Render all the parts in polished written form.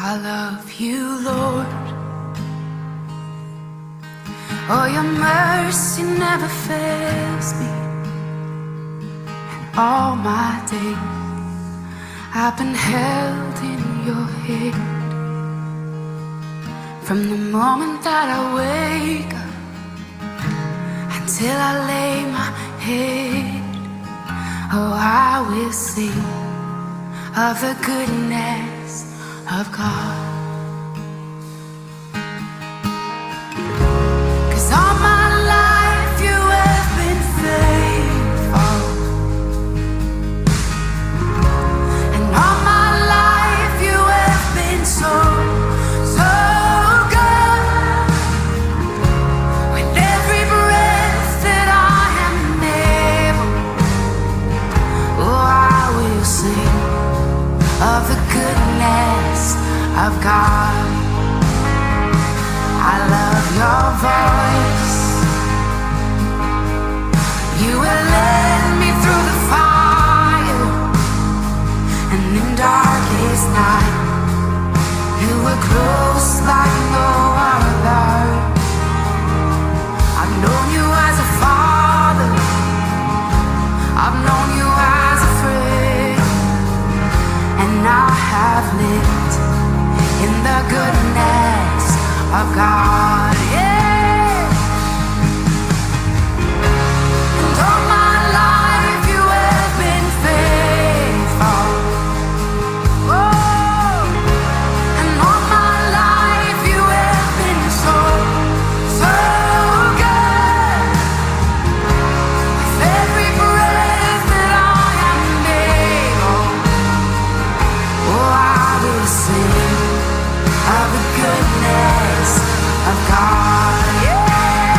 I love you, Lord. Oh, your mercy never fails me. And all my days I've been held in your hand. From the moment that I wake up until I lay my head, oh, I will sing of the goodness of God. 'Cause all my life you have been faithful, and all my life you have been so, so good. With every breath that I am able, oh, I will sing of the goodness of God. I love your voice. You will lead me through the fire, and in darkest night you were close like no other. I've known you as a father, I've known you as a friend, and I have lived in the goodness of God, yeah. And all my life you have been faithful. Oh, and all my life you have been so, so good. With every breath that I am able, oh, I will sing of the goodness of God, yeah.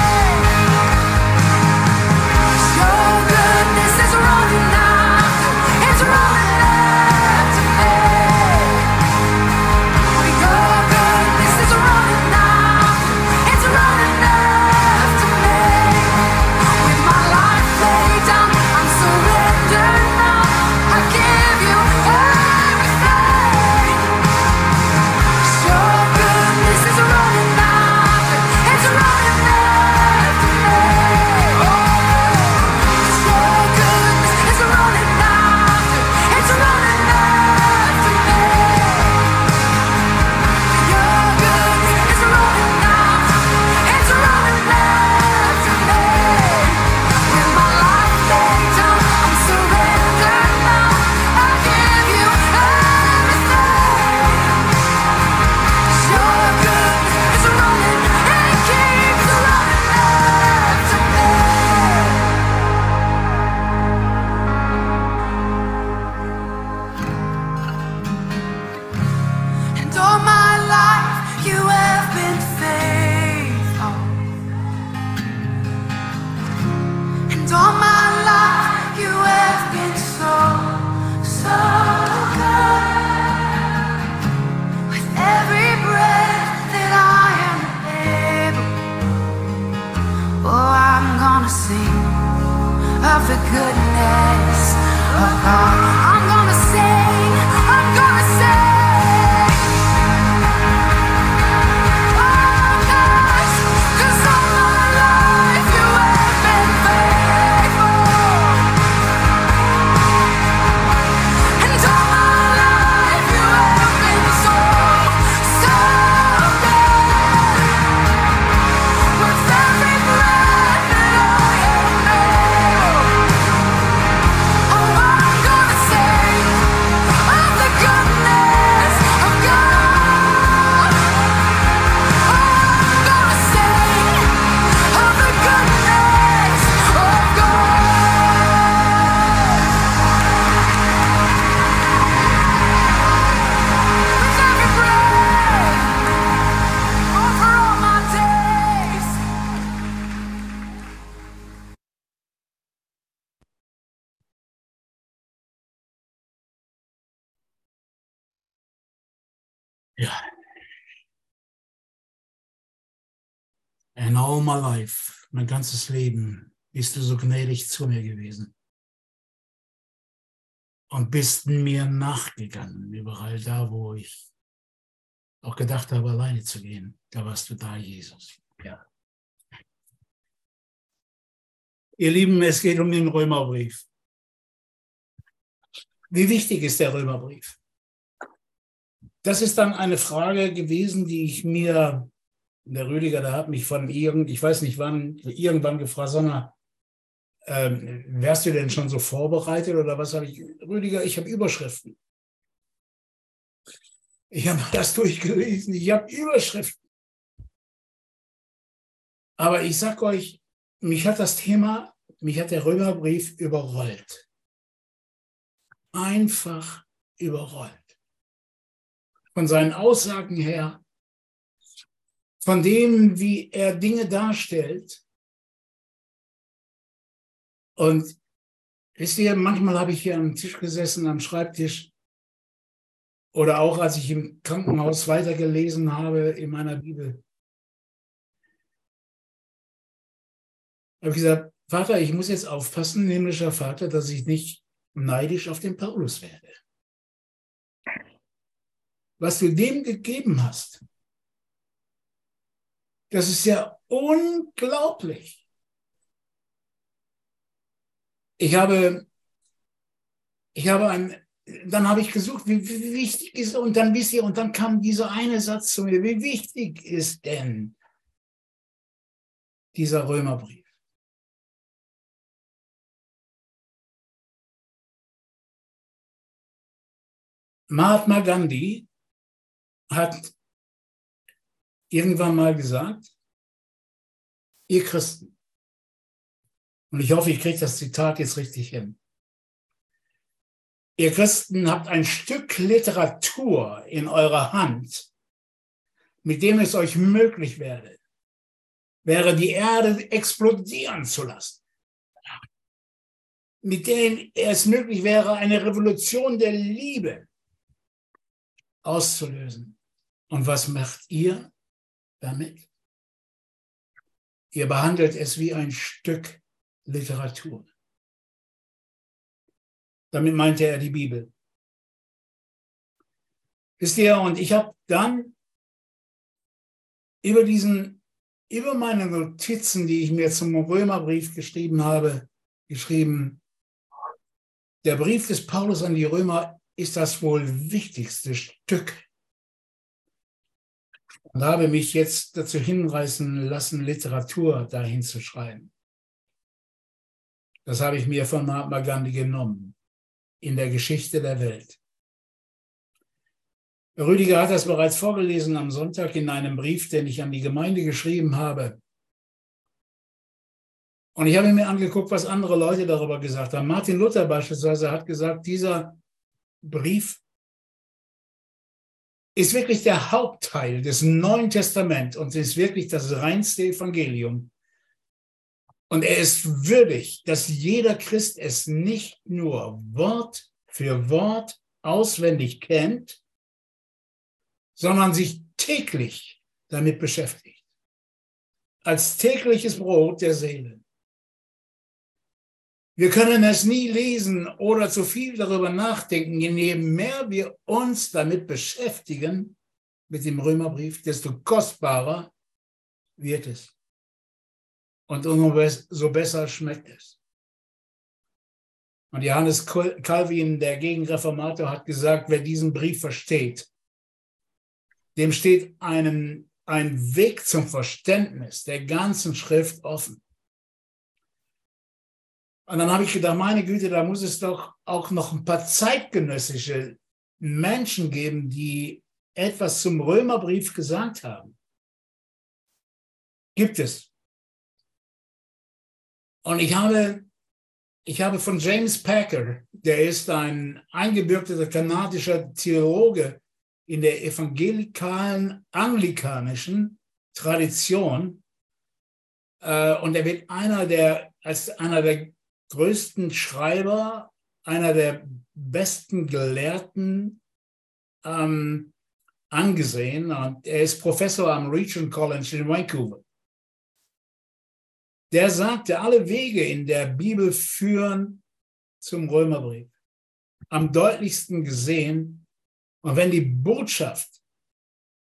Your goodness is running after, it's running after me. Your goodness is running after, it's running after me. With my life laid down, I'm surrendered now. I give you everything. Your goodness is running after, it's running after me. Oh, your goodness is running after, it's running after me. Your goodness is running after, it's running after me. With my life laid down, I'm surrendered now. I give you everything. Your goodness is running and keeps running after me. And all my life you have been faithful, and all my life you have been so, so good. With every breath that I am able, oh, I'm gonna sing of the goodness of God. I'm gonna sing, I'm gonna sing. Oh, gosh, 'cause all my life you have been faithful, and all my life you have been so, so good. With every breath that I am able, oh, I'm gonna sing of the goodness of God. Oh, I'm gonna sing of the goodness of God. With every breath, over all my days. Ja. And all my life, mein ganzes Leben, bist du so gnädig zu mir gewesen. Und bist mir nachgegangen, überall da, wo ich auch gedacht habe, alleine zu gehen. Da warst du da, Jesus. Ja. Ihr Lieben, es geht um den Römerbrief. Wie wichtig ist der Römerbrief? Das ist dann eine Frage gewesen, die ich mir, der Rüdiger, der hat mich ich weiß nicht wann, irgendwann gefragt, sag mal, wärst du denn schon so vorbereitet oder was habe ich? Rüdiger, ich habe Überschriften. Ich habe das durchgelesen, ich habe Überschriften. Aber ich sage euch, mich hat der Römerbrief überrollt. Einfach überrollt. Von seinen Aussagen her, von dem, wie er Dinge darstellt. Und wisst ihr, manchmal habe ich hier am Tisch gesessen, am Schreibtisch, oder auch als ich im Krankenhaus weitergelesen habe in meiner Bibel, habe ich gesagt, Vater, ich muss jetzt aufpassen, himmlischer Vater, dass ich nicht neidisch auf den Paulus werde. Was du dem gegeben hast, das ist ja unglaublich. Dann habe ich gesucht, wie wichtig ist, und dann wisst ihr, und dann kam dieser eine Satz zu mir, wie wichtig ist denn dieser Römerbrief? Mahatma Gandhi hat irgendwann mal gesagt, ihr Christen, und ich hoffe, ich kriege das Zitat jetzt richtig hin, ihr Christen habt ein Stück Literatur in eurer Hand, mit dem es euch möglich wäre, die Erde explodieren zu lassen, mit dem es möglich wäre, eine Revolution der Liebe auszulösen. Und was macht ihr damit? Ihr behandelt es wie ein Stück Literatur. Damit meinte er die Bibel. Wisst ihr, und ich habe dann über meine Notizen, die ich mir zum Römerbrief geschrieben habe, der Brief des Paulus an die Römer ist das wohl wichtigste Stück. Und habe mich jetzt dazu hinreißen lassen, Literatur dahin zu schreiben. Das habe ich mir von Mahatma Gandhi genommen, in der Geschichte der Welt. Rüdiger hat das bereits vorgelesen am Sonntag in einem Brief, den ich an die Gemeinde geschrieben habe. Und ich habe mir angeguckt, was andere Leute darüber gesagt haben. Martin Luther beispielsweise hat gesagt, dieser Brief ist wirklich der Hauptteil des Neuen Testaments und ist wirklich das reinste Evangelium. Und er ist würdig, dass jeder Christ es nicht nur Wort für Wort auswendig kennt, sondern sich täglich damit beschäftigt. Als tägliches Brot der Seele. Wir können es nie lesen oder zu viel darüber nachdenken. Je mehr wir uns damit beschäftigen, mit dem Römerbrief, desto kostbarer wird es. Und umso besser schmeckt es. Und Johannes Calvin, der Gegenreformator, hat gesagt, wer diesen Brief versteht, dem steht ein Weg zum Verständnis der ganzen Schrift offen. Und dann habe ich gedacht, meine Güte, da muss es doch auch noch ein paar zeitgenössische Menschen geben, die etwas zum Römerbrief gesagt haben. Gibt es. Und ich habe von James Packer, der ist ein eingebürgerter kanadischer Theologe in der evangelikalen anglikanischen Tradition, und er wird als einer der größten Schreiber, einer der besten Gelehrten angesehen. Und er ist Professor am Regent College in Vancouver. Der sagte, alle Wege in der Bibel führen zum Römerbrief. Am deutlichsten gesehen, und wenn die Botschaft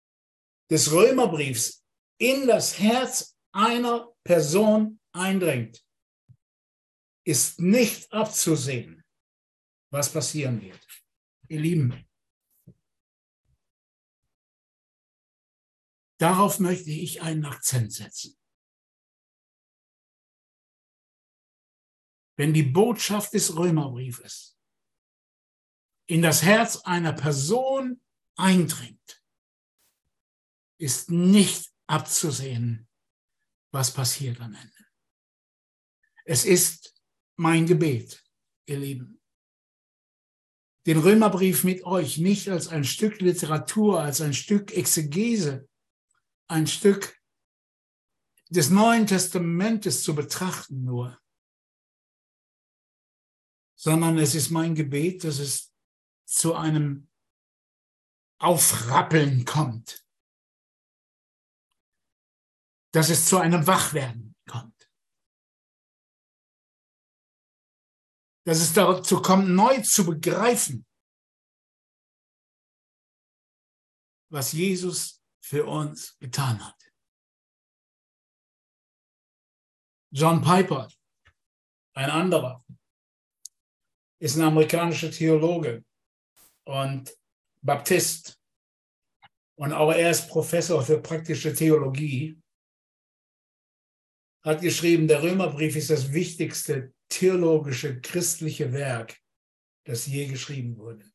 des Römerbriefs in das Herz einer Person eindringt, ist nicht abzusehen, was passieren wird. Ihr Lieben, darauf möchte ich einen Akzent setzen. Wenn die Botschaft des Römerbriefes in das Herz einer Person eindringt, ist nicht abzusehen, was passiert am Ende. Es ist mein Gebet, ihr Lieben, den Römerbrief mit euch nicht als ein Stück Literatur, als ein Stück Exegese, ein Stück des Neuen Testamentes zu betrachten nur, sondern es ist mein Gebet, dass es zu einem Aufrappeln kommt, dass es zu einem Wachwerden kommt, dass es dazu kommt, neu zu begreifen, was Jesus für uns getan hat. John Piper, ein anderer, ist ein amerikanischer Theologe und Baptist. Und auch er ist Professor für praktische Theologie. Hat geschrieben, der Römerbrief ist das wichtigste theologische christliche Werk, das je geschrieben wurde.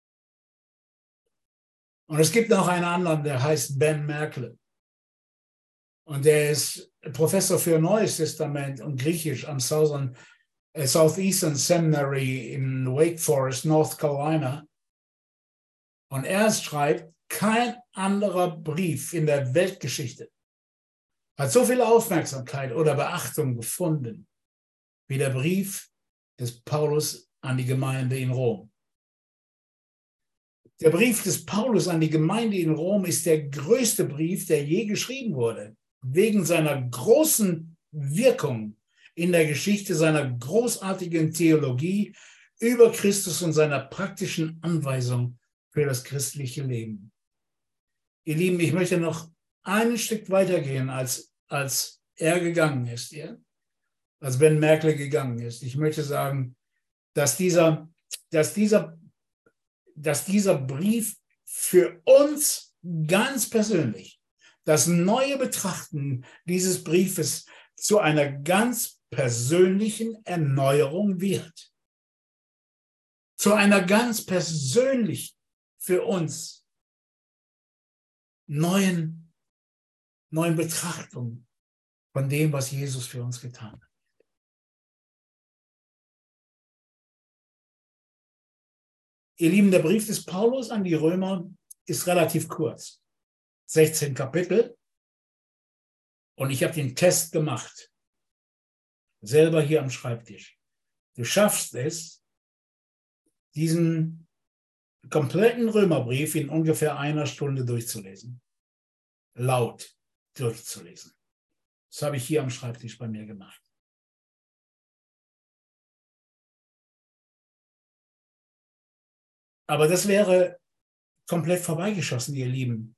Und es gibt noch einen anderen, der heißt Ben Merkle. Und der ist Professor für Neues Testament und Griechisch am Southeastern Seminary in Wake Forest, North Carolina. Und er schreibt, kein anderer Brief in der Weltgeschichte hat so viel Aufmerksamkeit oder Beachtung gefunden wie der Brief des Paulus an die Gemeinde in Rom. Der Brief des Paulus an die Gemeinde in Rom ist der größte Brief, der je geschrieben wurde, wegen seiner großen Wirkung in der Geschichte, seiner großartigen Theologie über Christus und seiner praktischen Anweisung für das christliche Leben. Ihr Lieben, ich möchte noch ein Stück weitergehen, als er gegangen ist, ja? Als Ben Merkle gegangen ist. Ich möchte sagen, dass dieser Brief für uns ganz persönlich, das neue Betrachten dieses Briefes zu einer ganz persönlichen Erneuerung wird. Zu einer ganz persönlichen, für uns neuen Betrachtung von dem, was Jesus für uns getan hat. Ihr Lieben, der Brief des Paulus an die Römer ist relativ kurz. 16 Kapitel. Und ich habe den Test gemacht. Selber hier am Schreibtisch. Du schaffst es, diesen kompletten Römerbrief in ungefähr einer Stunde durchzulesen. Laut durchzulesen. Das habe ich hier am Schreibtisch bei mir gemacht. Aber das wäre komplett vorbeigeschossen, ihr Lieben.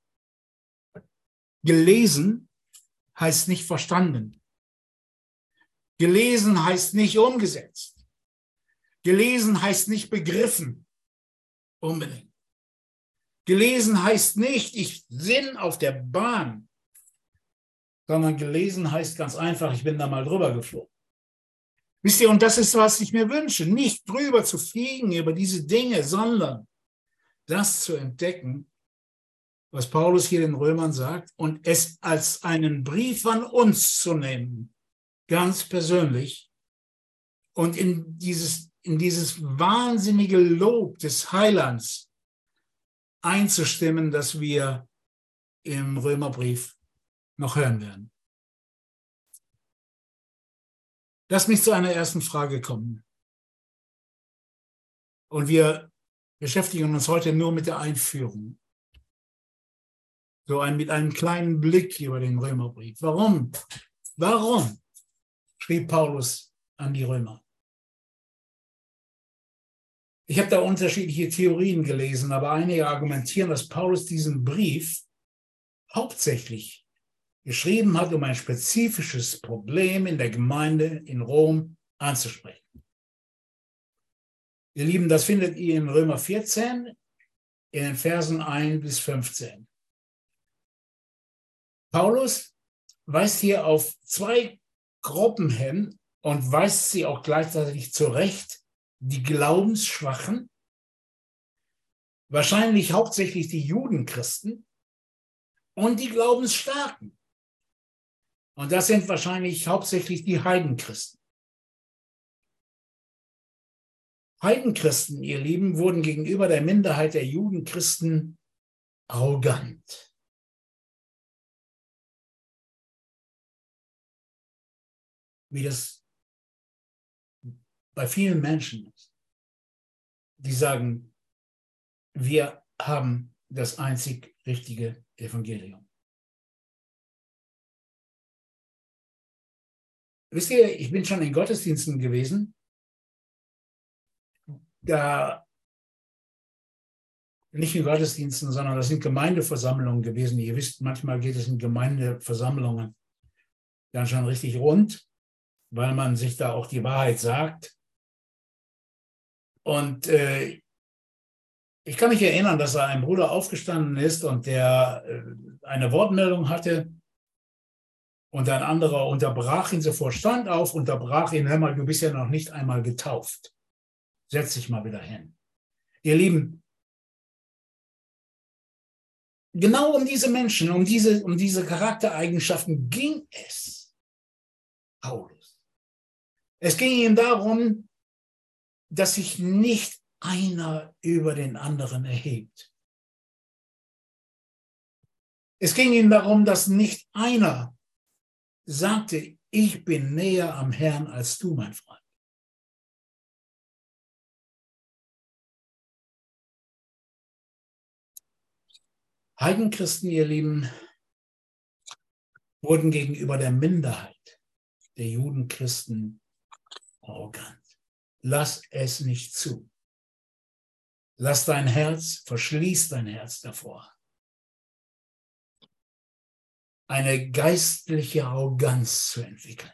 Gelesen heißt nicht verstanden. Gelesen heißt nicht umgesetzt. Gelesen heißt nicht begriffen. Unbedingt. Gelesen heißt nicht, ich bin auf der Bahn, sondern gelesen heißt ganz einfach, ich bin da mal drüber geflogen. Wisst ihr, und das ist, was ich mir wünsche, nicht drüber zu fliegen über diese Dinge, sondern das zu entdecken, was Paulus hier den Römern sagt, und es als einen Brief an uns zu nehmen, ganz persönlich, und in dieses wahnsinnige Lob des Heilands einzustimmen, das wir im Römerbrief noch hören werden. Lass mich zu einer ersten Frage kommen. Und wir beschäftigen uns heute nur mit der Einführung. Mit einem kleinen Blick über den Römerbrief. Warum schrieb Paulus an die Römer? Ich habe da unterschiedliche Theorien gelesen, aber einige argumentieren, dass Paulus diesen Brief hauptsächlich geschrieben hat, um ein spezifisches Problem in der Gemeinde in Rom anzusprechen. Ihr Lieben, das findet ihr in Römer 14 in den Versen 1 bis 15. Paulus weist hier auf zwei Gruppen hin und weist sie auch gleichzeitig zurecht, die Glaubensschwachen, wahrscheinlich hauptsächlich die Judenchristen und die Glaubensstarken. Und das sind wahrscheinlich hauptsächlich die Heidenchristen. Heidenchristen, ihr Lieben, wurden gegenüber der Minderheit der Judenchristen arrogant. Wie das bei vielen Menschen ist. Die sagen, wir haben das einzig richtige Evangelium. Wisst ihr, ich bin schon in Gottesdiensten gewesen, da nicht in Gottesdiensten, sondern das sind Gemeindeversammlungen gewesen. Ihr wisst, manchmal geht es in Gemeindeversammlungen dann schon richtig rund, weil man sich da auch die Wahrheit sagt. Und ich kann mich erinnern, dass da ein Bruder aufgestanden ist und der eine Wortmeldung hatte und ein anderer unterbrach ihn sofort, stand auf, unterbrach ihn, hör mal, du bist ja noch nicht einmal getauft. Setz dich mal wieder hin. Ihr Lieben, genau um diese Menschen, um diese Charaktereigenschaften ging es Paulus. Es ging ihm darum, dass sich nicht einer über den anderen erhebt. Es ging ihm darum, dass nicht einer sagte, ich bin näher am Herrn als du, mein Freund. Heidenchristen, ihr Lieben, wurden gegenüber der Minderheit der Judenchristen arrogant. Lass es nicht zu. Lass dein Herz, verschließ dein Herz davor. Eine geistliche Arroganz zu entwickeln.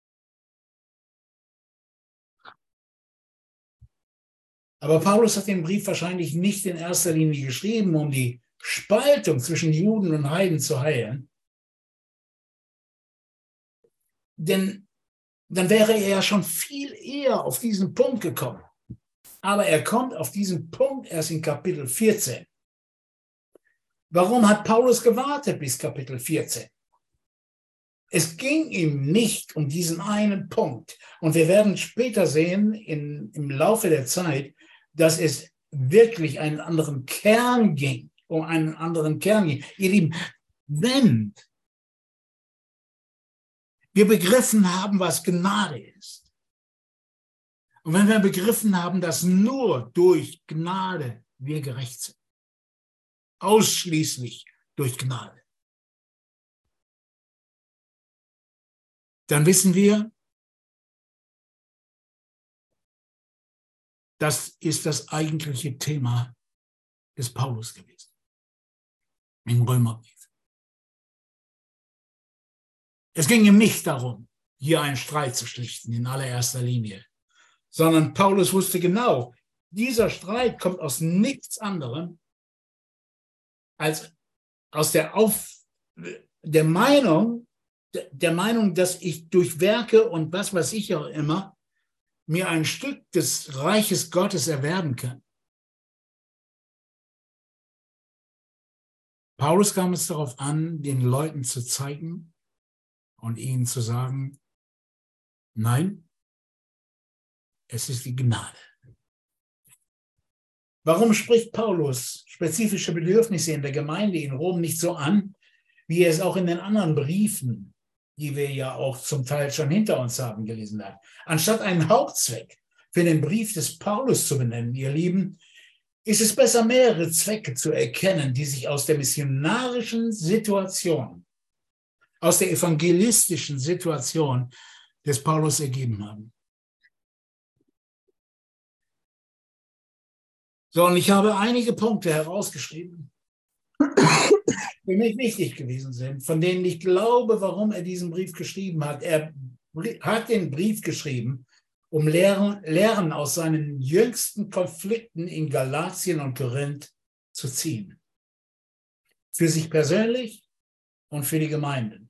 Aber Paulus hat den Brief wahrscheinlich nicht in erster Linie geschrieben, um die Spaltung zwischen Juden und Heiden zu heilen. Denn dann wäre er ja schon viel eher auf diesen Punkt gekommen. Aber er kommt auf diesen Punkt erst in Kapitel 14. Warum hat Paulus gewartet bis Kapitel 14? Es ging ihm nicht um diesen einen Punkt. Und wir werden später sehen, im Laufe der Zeit, dass es wirklich einen anderen Kern ging. Um einen anderen Kern ging. Ihr Lieben, wenn wir begriffen haben, was Gnade ist, und wenn wir begriffen haben, dass nur durch Gnade wir gerecht sind, ausschließlich durch Gnade, dann wissen wir, das ist das eigentliche Thema des Paulus gewesen. Im Römerbrief. Es ging ihm nicht darum, hier einen Streit zu schlichten in allererster Linie, sondern Paulus wusste genau, dieser Streit kommt aus nichts anderem als aus der Meinung, dass ich durch Werke und was weiß ich auch immer mir ein Stück des Reiches Gottes erwerben kann. Paulus kam es darauf an, den Leuten zu zeigen und ihnen zu sagen, nein, es ist die Gnade. Warum spricht Paulus spezifische Bedürfnisse in der Gemeinde in Rom nicht so an, wie er es auch in den anderen Briefen, die wir ja auch zum Teil schon hinter uns haben, gelesen hat? Anstatt einen Hauptzweck für den Brief des Paulus zu benennen, ihr Lieben, ist es besser, mehrere Zwecke zu erkennen, die sich aus der missionarischen Situation, aus der evangelistischen Situation des Paulus ergeben haben. So, und ich habe einige Punkte herausgeschrieben, für mich wichtig gewesen sind, von denen ich glaube, warum er diesen Brief geschrieben hat. Er hat den Brief geschrieben, um Lehren aus seinen jüngsten Konflikten in Galatien und Korinth zu ziehen. Für sich persönlich und für die Gemeinden.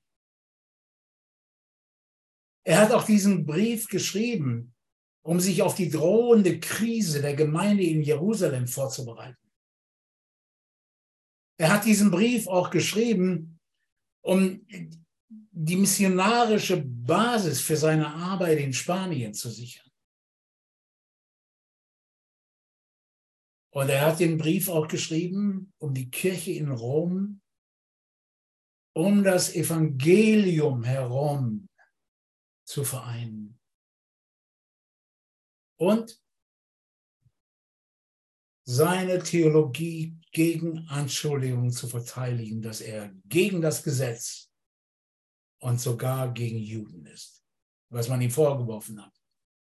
Er hat auch diesen Brief geschrieben, um sich auf die drohende Krise der Gemeinde in Jerusalem vorzubereiten. Er hat diesen Brief auch geschrieben, um die missionarische Basis für seine Arbeit in Spanien zu sichern. Und er hat den Brief auch geschrieben, um die Kirche in Rom, um das Evangelium herum zu vereinen. Und seine Theologie gegen Anschuldigungen zu verteidigen, dass er gegen das Gesetz und sogar gegen Juden ist, was man ihm vorgeworfen hat.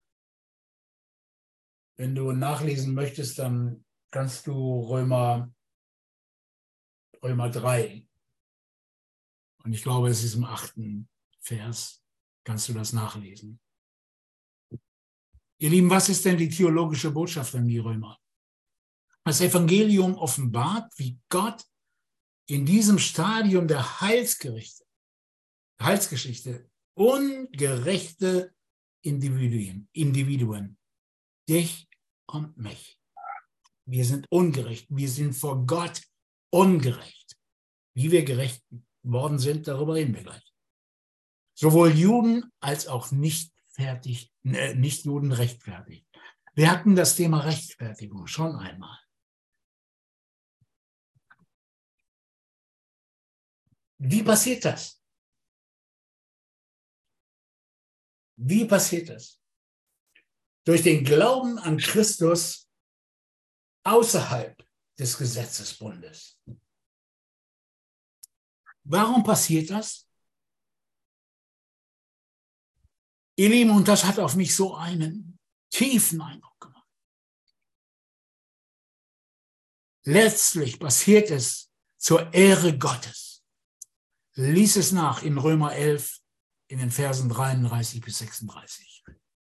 Wenn du nachlesen möchtest, dann kannst du Römer 3, und ich glaube, es ist im 8. Vers, kannst du das nachlesen. Ihr Lieben, was ist denn die theologische Botschaft an die Römer? Das Evangelium offenbart, wie Gott in diesem Stadium der Heilsgeschichte ungerechte Individuen, dich und mich. Wir sind ungerecht, wir sind vor Gott ungerecht. Wie wir gerecht worden sind, darüber reden wir gleich. Sowohl Juden als auch Nicht-Juden rechtfertigt. Wir hatten das Thema Rechtfertigung schon einmal. Wie passiert das? Wie passiert das? Durch den Glauben an Christus außerhalb des Gesetzesbundes. Warum passiert das? Ihr Lieben, und das hat auf mich so einen tiefen Eindruck gemacht. Letztlich passiert es zur Ehre Gottes. Lies es nach in Römer 11, in den Versen 33 bis 36.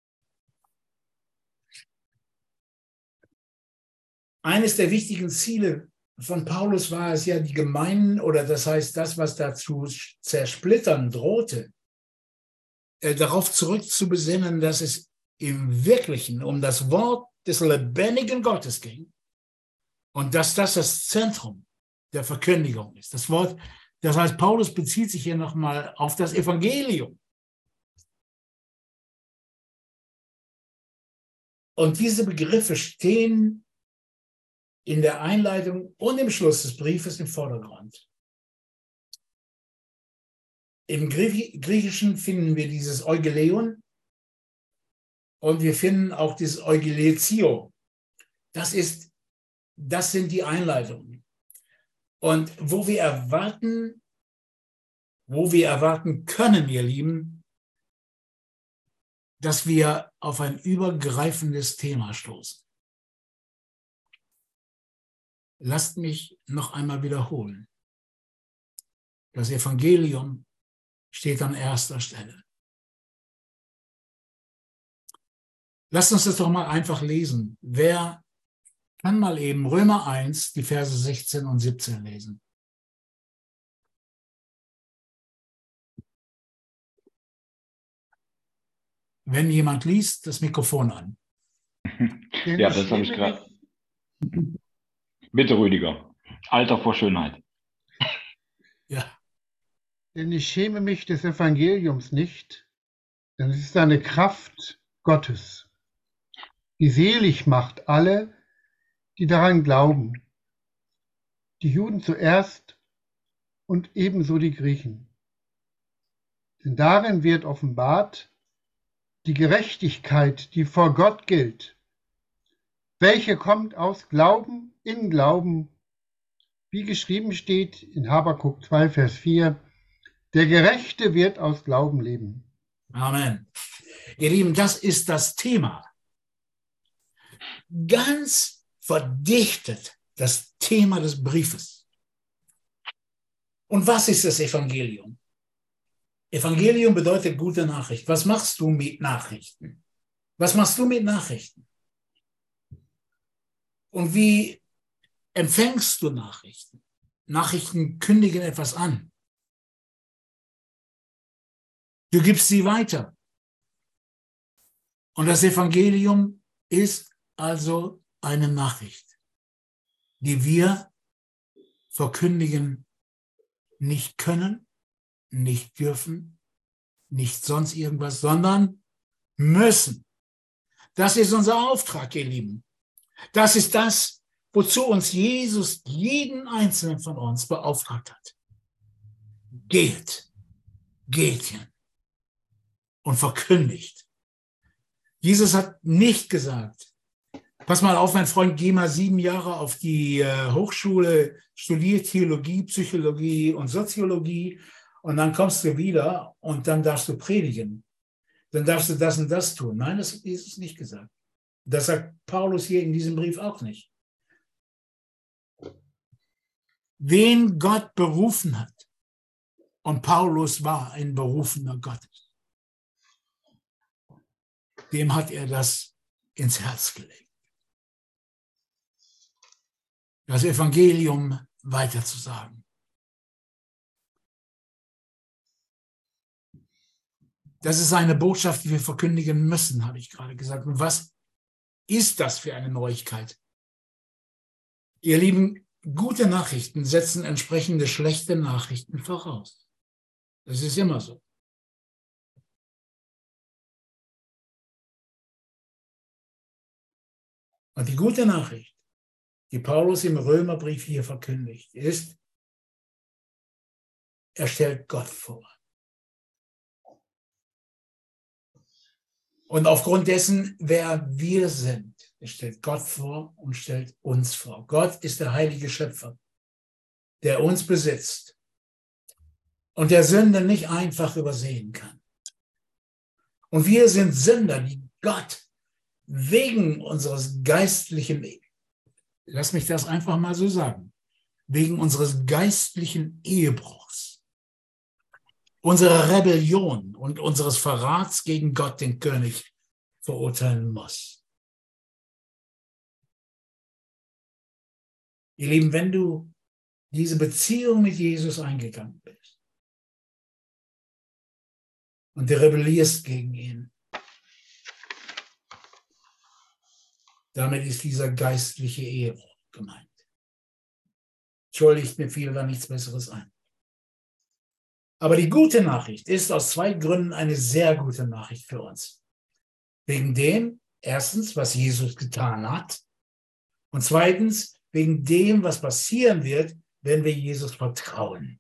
Eines der wichtigen Ziele von Paulus war es ja, die Gemeinden, oder das heißt das, was dazu zersplittern drohte, darauf zurückzubesinnen, dass es im Wirklichen um das Wort des lebendigen Gottes ging und dass das Zentrum der Verkündigung ist. Das Wort, das heißt, Paulus bezieht sich hier nochmal auf das Evangelium. Und diese Begriffe stehen in der Einleitung und im Schluss des Briefes im Vordergrund. Im Griechischen finden wir dieses Eugeleion und wir finden auch dieses Eugelezio. Das sind die Einleitungen. Und wo wir erwarten können, ihr Lieben, dass wir auf ein übergreifendes Thema stoßen. Lasst mich noch einmal wiederholen. Das Evangelium steht an erster Stelle. Lasst uns das doch mal einfach lesen. Wer kann mal eben Römer 1, die Verse 16 und 17 lesen? Wenn jemand liest, das Mikrofon an. Ja, das habe ich gerade. Bitte, Rüdiger. Alter vor Schönheit. Ja. Denn ich schäme mich des Evangeliums nicht, denn es ist eine Kraft Gottes, die selig macht alle, die daran glauben, die Juden zuerst und ebenso die Griechen. Denn darin wird offenbart die Gerechtigkeit, die vor Gott gilt, welche kommt aus Glauben in Glauben, wie geschrieben steht in Habakuk 2, Vers 4, der Gerechte wird aus Glauben leben. Amen. Ihr Lieben, das ist das Thema. Ganz verdichtet das Thema des Briefes. Und was ist das Evangelium? Evangelium bedeutet gute Nachricht. Was machst du mit Nachrichten? Was machst du mit Nachrichten? Und wie empfängst du Nachrichten? Nachrichten kündigen etwas an. Du gibst sie weiter. Und das Evangelium ist also eine Nachricht, die wir verkündigen nicht können, nicht dürfen, nicht sonst irgendwas, sondern müssen. Das ist unser Auftrag, ihr Lieben. Das ist das, wozu uns Jesus, jeden einzelnen von uns, beauftragt hat. Geht hin und verkündigt. Jesus hat nicht gesagt, pass mal auf, mein Freund, geh mal 7 Jahre auf die Hochschule, studier Theologie, Psychologie und Soziologie und dann kommst du wieder und dann darfst du predigen. Dann darfst du das und das tun. Nein, das hat Jesus nicht gesagt. Das sagt Paulus hier in diesem Brief auch nicht. Wen Gott berufen hat, und Paulus war ein Berufener Gottes, dem hat er das ins Herz gelegt. Das Evangelium weiterzusagen. Das ist eine Botschaft, die wir verkündigen müssen, habe ich gerade gesagt. Und was ist das für eine Neuigkeit? Ihr Lieben, gute Nachrichten setzen entsprechende schlechte Nachrichten voraus. Das ist immer so. Und die gute Nachricht, die Paulus im Römerbrief hier verkündigt, ist, er stellt Gott vor. Und aufgrund dessen, wer wir sind, er stellt Gott vor und stellt uns vor. Gott ist der heilige Schöpfer, der uns besitzt und der Sünde nicht einfach übersehen kann. Und wir sind Sünder, die Gott wegen unseres geistlichen, lass mich das einfach mal so sagen, wegen unseres geistlichen Ehebruchs, unserer Rebellion und unseres Verrats gegen Gott, den König, verurteilen muss. Ihr Lieben, wenn du diese Beziehung mit Jesus eingegangen bist und du rebellierst gegen ihn, damit ist dieser geistliche Ehebruch gemeint. Entschuldigt, mir fiel da nichts Besseres ein. Aber die gute Nachricht ist aus 2 Gründen eine sehr gute Nachricht für uns. Wegen dem, erstens, was Jesus getan hat, und zweitens, wegen dem, was passieren wird, wenn wir Jesus vertrauen.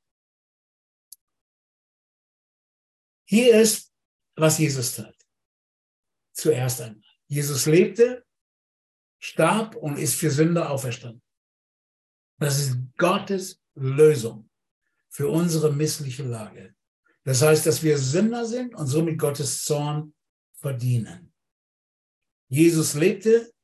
Hier ist, was Jesus tat. Zuerst einmal. Jesus lebte, starb und ist für Sünder auferstanden. Das ist Gottes Lösung für unsere missliche Lage. Das heißt, dass wir Sünder sind und somit Gottes Zorn verdienen. Jesus lebte,